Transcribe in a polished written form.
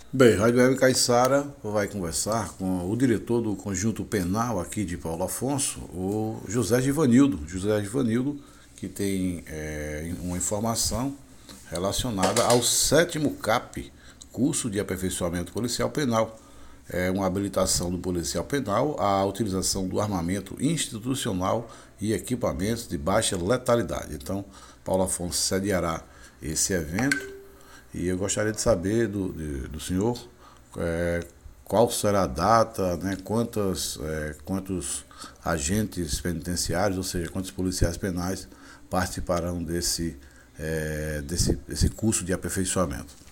Bem, Rádio Web Caiçara vai conversar com o diretor do Conjunto Penal aqui de Paulo Afonso, o José Givanildo. José Givanildo, que tem uma informação relacionada ao sétimo CAP, Curso de Aperfeiçoamento Policial Penal. É uma habilitação do policial penal à utilização do armamento institucional e equipamentos de baixa letalidade. Então, Paulo Afonso sediará esse evento e eu gostaria de saber do senhor qual será a data, né, quantos agentes penitenciários, ou seja, quantos policiais penais participarão desse curso de aperfeiçoamento.